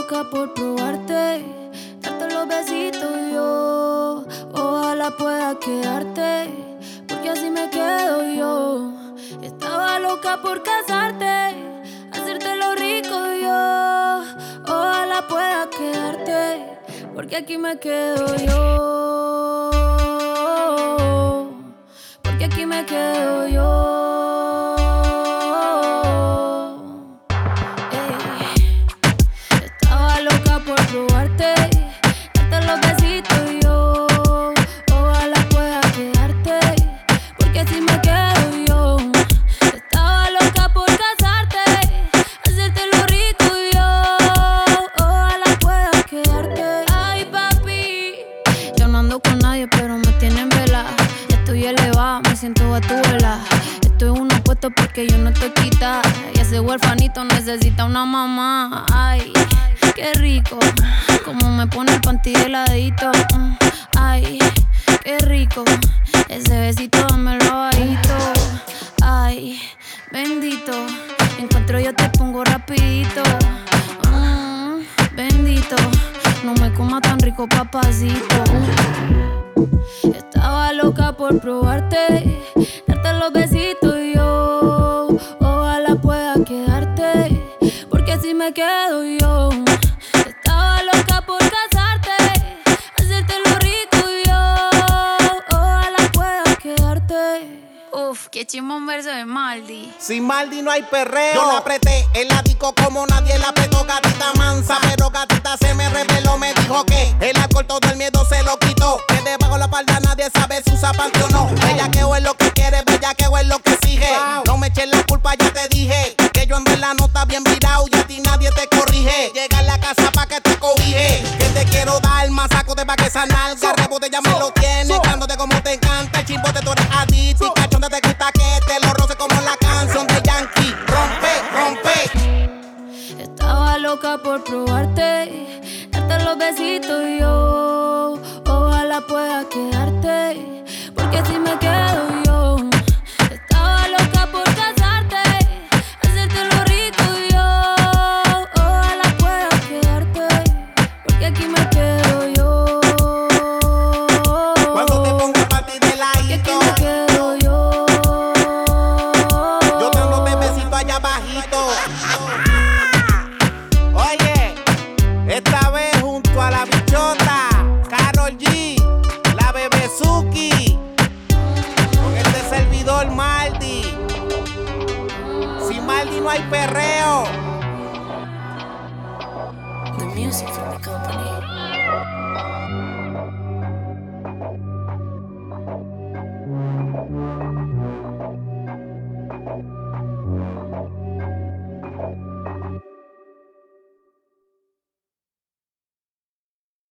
loca por probarte, darte los besitos yo. Ojalá pueda quedarte, porque así me quedo yo. Estaba loca por casarte, hacerte lo rico yo. Ojalá pueda quedarte, porque aquí me quedo yo. Porque aquí me quedo yo. Estaba loca por probarte, darte los besitos yo. Ojalá pueda quedarte, porque así me quedo yo. Estaba loca por casarte, hacerte lo rico yo. Ojalá pueda quedarte. Ay, papi, yo no ando con nadie, pero me tienen vela. Ya estoy elevada, me siento a tu vela. Estoy uno puesto porque yo no estoy quita. Y ese huerfanito necesita una mamá. Ay, qué rico, como me pone el panty de ladito. Ay, qué rico, ese besito dámelo bajito. Ay, bendito, encuentro yo te pongo rapidito. Bendito, no me coma tan rico, papacito. Estaba loca por probarte, darte los besitos yo. Ojalá pueda quedarte, porque así me quedo yo. Estaba loca por casarte, hacerte lo rico yo. Ojalá pueda quedarte. Uf, qué chimbo un verso de Maldi. Sin Maldi no hay perreo. Yo la apreté en la disco como nadie la apretó, gatita mansa. Pero gatita se me reveló, me dijo que el alcohol todo el miedo se lo quitó. Que debajo la falda nadie sabe si usa panty o no. Bellaqueo es lo que quiere, bellaqueo es lo que exige. No me eches la culpa, ya te dije que yo ando en la nota bien virado y a ti nadie te corrige. Llega a la casa pa' que te cobije, que te quiero dar más saco de pa' que esa nalga. Rebote ya me lo tienes, cándote como te encanta. El chimbote tú eres adicto y cachonde te gusta que te lo roce como la canción de Yankee. Rompe, rompe. Estaba loca por probarte, darte los besitos yo. Ojalá pueda quedarte, porque así me quedo yo. Estaba loca por casarte, hacerte lo rico yo. Ojalá pueda quedarte, porque aquí me quedo yo. Cuando te ponga a partir de ladito, porque aquí me quedo yo. yo te ando de besito allá bajito. Oye, esta vez junto a la bichota, Karol G, la Bebezuki, con este servidor Maldi. Sin Maldi no hay perreo. The music from the company.